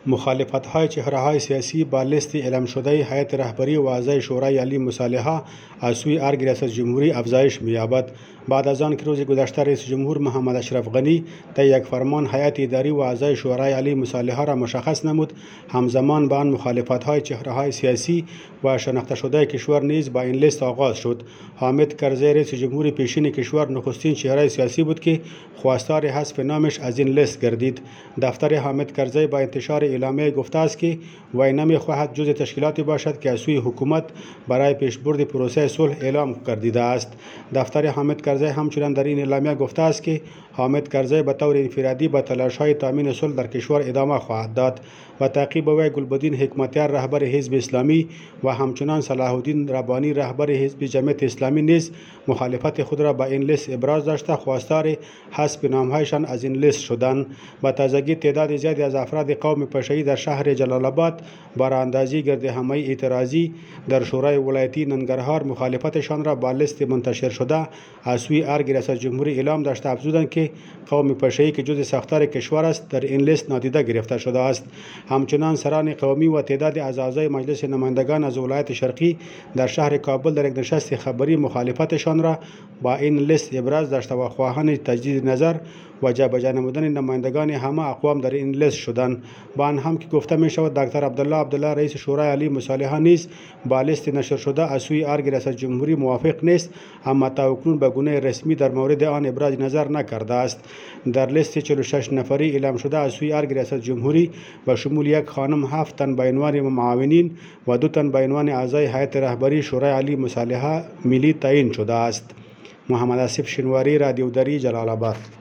مخالفت‌های چهره‌های سیاسی با لیست اعلام شده هیئت رهبری و اعضای شورای عالی مصالحه از سوی ارگ ریاست جمهوری افزایش می‌یابد. بعد از آن که روز گذشته رئیس جمهور محمد اشرف غنی طی یک فرمان هیئت اداری و اعضای شورای عالی مصالحه را مشخص نمود، همزمان با آن مخالفت‌های چهره‌های سیاسی و شناخته شده کشور نیز با این لیست آغاز شد. حامد کرزی رئیس جمهور پیشین کشور نخستین چهره سیاسی بود که خواستار حذف نامش از این لیست گردید. دفتر حامد کرزی با انتشار اعلامیه گفته است که وی نمی‌خواهد جزء تشکیلاتی باشد که از سوی حکومت برای پیشبرد پروسه صلح اعلام گردیده است. دفتر حامد کرزی همچنین در این اعلامیه گفته است که حامد کرزی به طور انفرادی به تلاش‌های تامین صلح در کشور ادامه خواهد داد. و تعقیب وی گلبدین حکمتیار رهبر حزب اسلامی و همچنان صلاح الدین ربانی رهبر حزب جمعیت اسلامی نیز مخالفت خود را با این لیست ابراز داشته خواستار حذف نام‌هایشان از این لیست شدند. با تازگی تعداد زیادی از افراد قوم پشه‌ای در شهر جلال آباد با راه‌اندازی گردهمایی اعتراضی در شورای ولایتی ننگرهار مخالفتشان را با لیست منتشر شده از سوی ارگ ریاست جمهوری اعلام داشته افزودند که قوم پشه‌ای که جزء ساختار کشور است در این لیست نادیده گرفته شده است. همچنان سران قومی و تعدادی از اعضای مجلس نمایندگان از ولایت شرقی در شهر کابل در یک نشست خبری مخالفتشان را با این لیست ابراز داشته و خواهان تجدید نظر و جابجا نمودن نمایندگان همه اقوام در این لیست شدند. با آن هم که گفته می شود دکتر عبدالله رئیس شورای عالی مصالحه نیز با لیست نشر شده از سوی ارگ ریاست جمهوری موافق نیست، اما تاکنون به گونه رسمی در مورد آن ابراز نظر نکرده است. در لیست 46 نفری اعلام شده از سوی ارگ ریاست جمهوری به شمول یک خانم 7 تن به عنوان معاونین و 2 تن به عنوان اعضای هیئت رهبری شورای عالی مصالحه ملی تعیین شده است. محمد آصف شنواری، رادیو دری، جلال آباد.